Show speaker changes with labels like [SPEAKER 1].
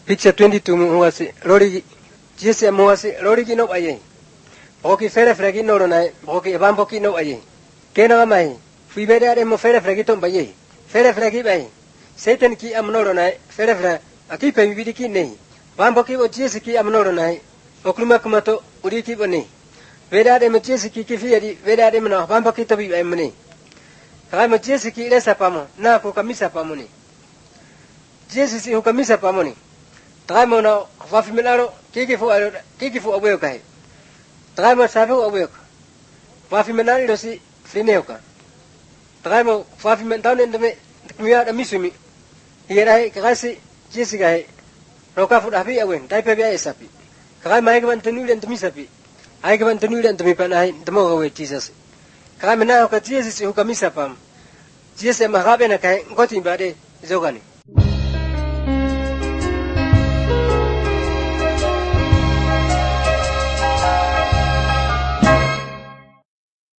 [SPEAKER 1] Picture 22 muwasi lori jese muwasi lori kino aye. Boki fere fregi no ronai boki bambo kino aye. Keno amai fi bere are mo fere fregi to baye. Fere fregi bai. Satan ki amno ronai fere fra aki pe bidi ki nei. Bambo ki o jese ki amno ronai. Okluma kumato uri ki bone. Bere are mo jese ki fi adi bere are mo bambo ki to bi ai mone. Kai mo jese ki resa pamo na ko kamisa pamoni. Jese si ho kamisa pamoni. Try mo na wafi milaro kiki fu awe kai. Try mo safu awe. Wafi milari dosi frineuka. Try mo wafi mentan endeme kumia da misumi. Hirai kasi jesi kai. Roka fu habi awe dai pe bia esapi. Kai mai ke bantenu den temisapi. Ai ke bantenu den temi panai demo awe Jesus. Kai mena ka Jesus hu kamisa pam. Jesus ma gabe na kai ngoti bade zogani.